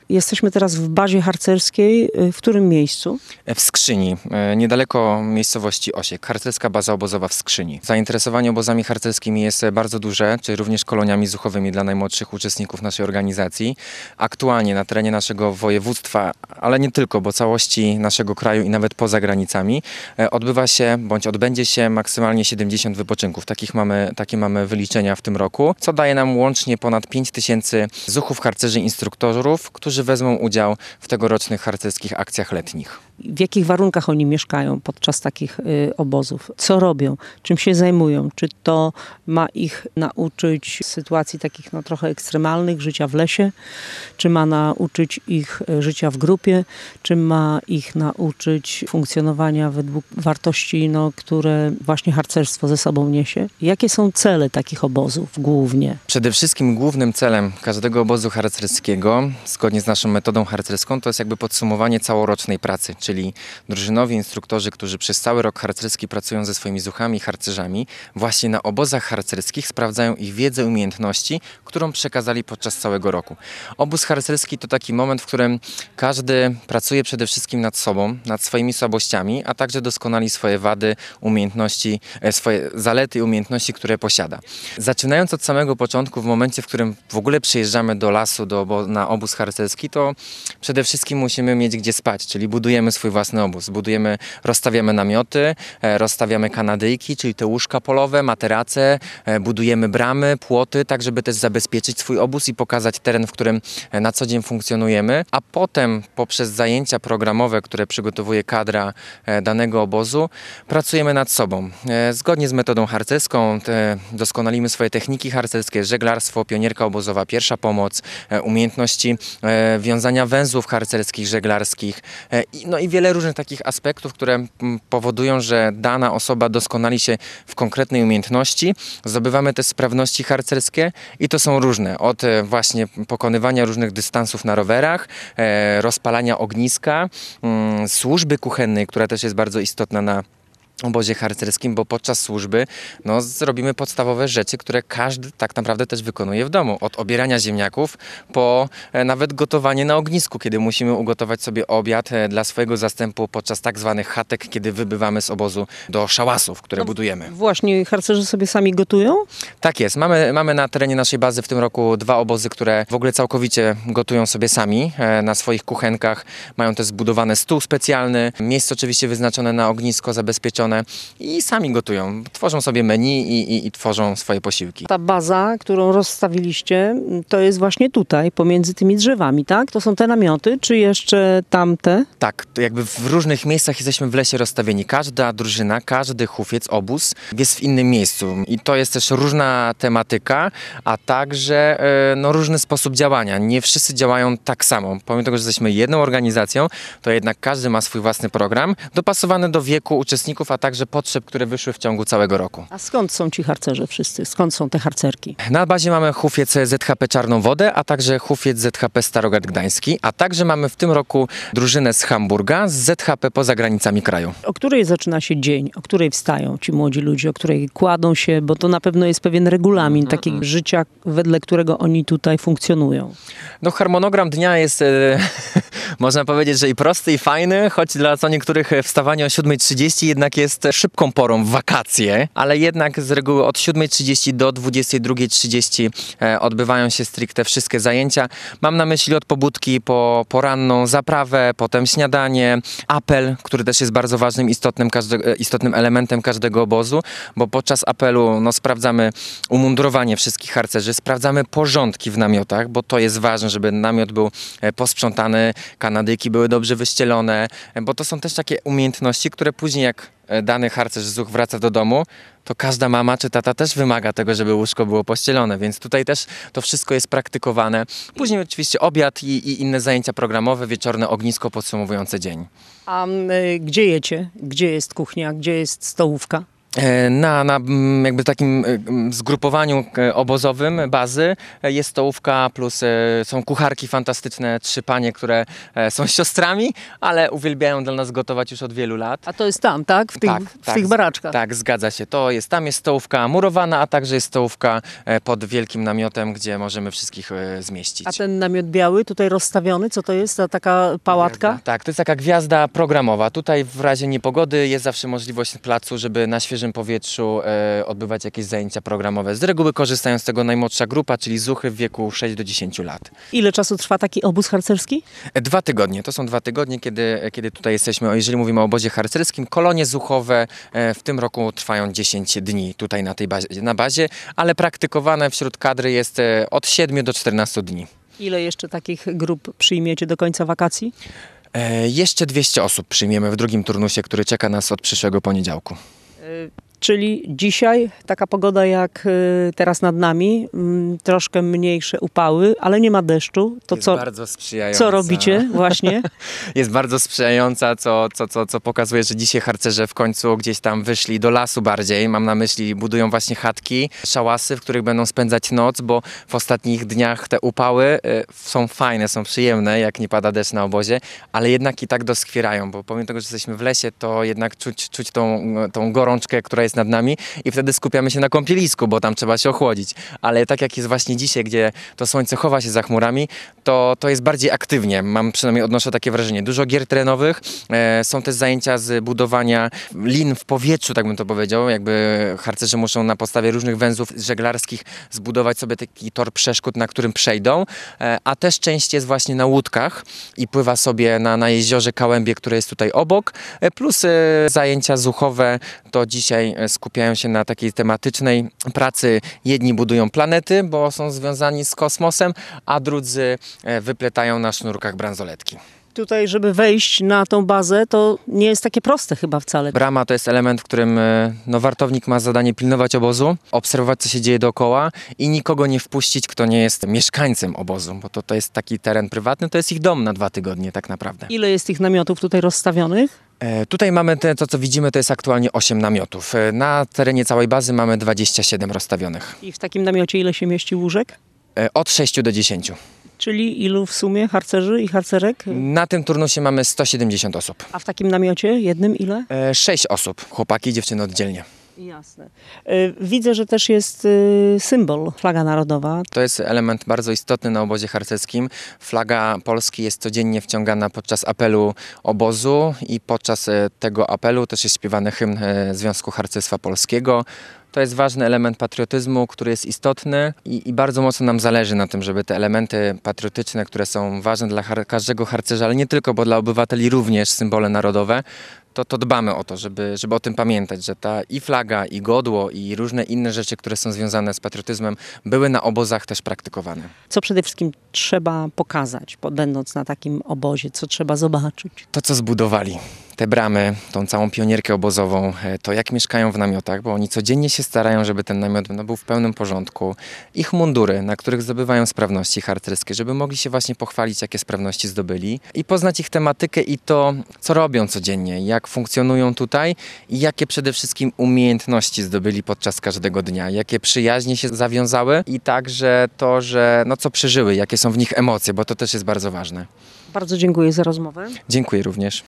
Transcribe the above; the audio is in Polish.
Jesteśmy teraz w bazie harcerskiej. W którym miejscu? W Skrzyni, niedaleko miejscowości Osiek. Harcerska baza obozowa w Skrzyni. Zainteresowanie obozami harcerskimi jest bardzo duże, czy również koloniami zuchowymi dla najmłodszych uczestników naszej organizacji. Aktualnie na terenie naszego województwa, ale nie tylko, bo całości naszego kraju i nawet poza granicami, odbywa się, bądź odbędzie się maksymalnie 70 wypoczynków. Takie mamy wyliczenia w tym roku, co daje nam łącznie ponad 5000 zuchów, harcerzy, instruktorów, którzy wezmą udział w tegorocznych harcerskich akcjach letnich. W jakich warunkach oni mieszkają podczas takich obozów? Co robią? Czym się zajmują? Czy to ma ich nauczyć sytuacji takich trochę ekstremalnych, życia w lesie? Czy ma nauczyć ich życia w grupie? Czy ma ich nauczyć funkcjonowania według wartości, które właśnie harcerstwo ze sobą niesie? Jakie są cele takich obozów głównie? Przede wszystkim głównym celem każdego obozu harcerskiego, zgodnie z naszą metodą harcerską, to jest jakby podsumowanie całorocznej pracy, czyli drużynowi instruktorzy, którzy przez cały rok harcerski pracują ze swoimi zuchami i harcerzami, właśnie na obozach harcerskich sprawdzają ich wiedzę i umiejętności, którą przekazali podczas całego roku. Obóz harcerski to taki moment, w którym każdy pracuje przede wszystkim nad sobą, nad swoimi słabościami, a także doskonali swoje wady, umiejętności, swoje zalety i umiejętności, które posiada. Zaczynając od samego początku, w momencie, w którym w ogóle przyjeżdżamy do lasu, na obóz harcerski, to przede wszystkim musimy mieć gdzie spać, czyli budujemy swój własny obóz. Rozstawiamy namioty, rozstawiamy kanadyjki, czyli te łóżka polowe, materace, budujemy bramy, płoty, tak żeby też zabezpieczyć swój obóz i pokazać teren, w którym na co dzień funkcjonujemy, a potem poprzez zajęcia programowe, które przygotowuje kadra danego obozu, pracujemy nad sobą. Zgodnie z metodą harcerską doskonalimy swoje techniki harcerskie, żeglarstwo, pionierka obozowa, pierwsza pomoc, umiejętności wiązania węzłów harcerskich, żeglarskich, i wiele różnych takich aspektów, które powodują, że dana osoba doskonali się w konkretnej umiejętności. Zdobywamy też sprawności harcerskie i to są różne, od właśnie pokonywania różnych dystansów na rowerach, rozpalania ogniska, służby kuchennej, która też jest bardzo istotna na obozie harcerskim, bo podczas służby zrobimy podstawowe rzeczy, które każdy tak naprawdę też wykonuje w domu. Od obierania ziemniaków po nawet gotowanie na ognisku, kiedy musimy ugotować sobie obiad dla swojego zastępu podczas tak zwanych chatek, kiedy wybywamy z obozu do szałasów, które budujemy. Właśnie harcerze sobie sami gotują? Tak jest. Mamy na terenie naszej bazy w tym roku 2 obozy, które w ogóle całkowicie gotują sobie sami na swoich kuchenkach. Mają też zbudowany stół specjalny, miejsce oczywiście wyznaczone na ognisko, zabezpieczone i sami gotują. Tworzą sobie menu i tworzą swoje posiłki. Ta baza, którą rozstawiliście, to jest właśnie tutaj, pomiędzy tymi drzewami, tak? To są te namioty, czy jeszcze tamte? Tak, to jakby w różnych miejscach jesteśmy w lesie rozstawieni. Każda drużyna, każdy hufiec, obóz jest w innym miejscu. I to jest też różna tematyka, a także różny sposób działania. Nie wszyscy działają tak samo. Pomimo tego, że jesteśmy jedną organizacją, to jednak każdy ma swój własny program, dopasowany do wieku uczestników, a także potrzeb, które wyszły w ciągu całego roku. A skąd są ci harcerze wszyscy? Skąd są te harcerki? Na bazie mamy hufiec ZHP Czarną Wodę, a także hufiec ZHP Starogard Gdański, a także mamy w tym roku drużynę z Hamburga, z ZHP poza granicami kraju. O której zaczyna się dzień? O której wstają ci młodzi ludzie? O której kładą się? Bo to na pewno jest pewien regulamin takiego życia, wedle którego oni tutaj funkcjonują. Harmonogram dnia jest, można powiedzieć, że i prosty, i fajny, choć dla co niektórych wstawanie o 7:30 jednak jest szybką porą w wakacje, ale jednak z reguły od 7:30 do 22:30 odbywają się stricte wszystkie zajęcia. Mam na myśli od pobudki po poranną zaprawę, potem śniadanie, apel, który też jest bardzo ważnym, istotnym elementem każdego obozu, bo podczas apelu sprawdzamy umundurowanie wszystkich harcerzy, sprawdzamy porządki w namiotach, bo to jest ważne, żeby namiot był posprzątany, kanadyjki były dobrze wyścielone, bo to są też takie umiejętności, które później jak dany harcerz zuch wraca do domu, to każda mama czy tata też wymaga tego, żeby łóżko było pościelone, więc tutaj też to wszystko jest praktykowane. Później oczywiście obiad i inne zajęcia programowe, wieczorne ognisko podsumowujące dzień. A gdzie jecie? Gdzie jest kuchnia? Gdzie jest stołówka? Na jakby takim zgrupowaniu obozowym bazy jest stołówka plus są kucharki fantastyczne, 3 panie, które są siostrami, ale uwielbiają dla nas gotować już od wielu lat. A to jest tam, tak? W tych baraczkach. Tak, zgadza się. Tam jest stołówka murowana, a także jest stołówka pod wielkim namiotem, gdzie możemy wszystkich zmieścić. A ten namiot biały tutaj rozstawiony, co to jest? Ta taka pałatka? Gwiazda. Tak, to jest taka gwiazda programowa. Tutaj w razie niepogody jest zawsze możliwość na placu, żeby na świeżym powietrzu odbywać jakieś zajęcia programowe. Z reguły korzystają z tego najmłodsza grupa, czyli zuchy w wieku 6 do 10 lat. Ile czasu trwa taki obóz harcerski? 2 tygodnie. To są 2 tygodnie, kiedy tutaj jesteśmy. Jeżeli mówimy o obozie harcerskim, kolonie zuchowe w tym roku trwają 10 dni tutaj na bazie, ale praktykowane wśród kadry jest od 7 do 14 dni. Ile jeszcze takich grup przyjmiecie do końca wakacji? Jeszcze 200 osób przyjmiemy w drugim turnusie, który czeka nas od przyszłego poniedziałku. Czyli dzisiaj taka pogoda jak teraz nad nami, troszkę mniejsze upały, ale nie ma deszczu. To Jest co, bardzo sprzyjająca. co robicie właśnie? Jest bardzo sprzyjająca, co pokazuje, że dzisiaj harcerze w końcu gdzieś tam wyszli do lasu bardziej. Mam na myśli, budują właśnie chatki, szałasy, w których będą spędzać noc, bo w ostatnich dniach te upały są fajne, są przyjemne, jak nie pada deszcz na obozie, ale jednak i tak doskwierają, bo pomimo tego, że jesteśmy w lesie, to jednak czuć tą gorączkę, która jest nad nami i wtedy skupiamy się na kąpielisku, bo tam trzeba się ochłodzić. Ale tak jak jest właśnie dzisiaj, gdzie to słońce chowa się za chmurami, to jest bardziej aktywnie. Przynajmniej odnoszę takie wrażenie. Dużo gier terenowych, są też zajęcia z budowania lin w powietrzu, tak bym to powiedział. Jakby harcerze muszą na podstawie różnych węzłów żeglarskich zbudować sobie taki tor przeszkód, na którym przejdą, a też część jest właśnie na łódkach i pływa sobie na jeziorze Kałębie, które jest tutaj obok, plus zajęcia zuchowe, to dzisiaj skupiają się na takiej tematycznej pracy. Jedni budują planety, bo są związani z kosmosem, a drudzy wypletają na sznurkach bransoletki. Tutaj, żeby wejść na tą bazę, to nie jest takie proste chyba wcale. Brama to jest element, w którym wartownik ma zadanie pilnować obozu, obserwować, co się dzieje dookoła i nikogo nie wpuścić, kto nie jest mieszkańcem obozu, bo to jest taki teren prywatny, to jest ich dom na 2 tygodnie tak naprawdę. Ile jest tych namiotów tutaj rozstawionych? Tutaj mamy to, co widzimy, to jest aktualnie 8 namiotów. Na terenie całej bazy mamy 27 rozstawionych. I w takim namiocie ile się mieści łóżek? Od 6 do 10. Czyli ilu w sumie harcerzy i harcerek? Na tym turnusie mamy 170 osób. A w takim namiocie jednym ile? 6 osób, chłopaki i dziewczyny oddzielnie. Jasne. Widzę, że też jest symbol, flaga narodowa. To jest element bardzo istotny na obozie harcerskim. Flaga Polski jest codziennie wciągana podczas apelu obozu i podczas tego apelu też jest śpiewany hymn Związku Harcerstwa Polskiego. To jest ważny element patriotyzmu, który jest istotny i bardzo mocno nam zależy na tym, żeby te elementy patriotyczne, które są ważne dla każdego harcerza, ale nie tylko, bo dla obywateli również symbole narodowe, to dbamy o to, żeby o tym pamiętać, że ta i flaga, i godło, i różne inne rzeczy, które są związane z patriotyzmem, były na obozach też praktykowane. Co przede wszystkim trzeba pokazać, będąc na takim obozie? Co trzeba zobaczyć? To, co zbudowali. Te bramy, tą całą pionierkę obozową, to jak mieszkają w namiotach, bo oni codziennie się starają, żeby ten namiot był w pełnym porządku. Ich mundury, na których zdobywają sprawności harcerskie, żeby mogli się właśnie pochwalić, jakie sprawności zdobyli i poznać ich tematykę i to, co robią codziennie, jak funkcjonują tutaj i jakie przede wszystkim umiejętności zdobyli podczas każdego dnia, jakie przyjaźnie się zawiązały i także to, że co przeżyły, jakie są w nich emocje, bo to też jest bardzo ważne. Bardzo dziękuję za rozmowę. Dziękuję również.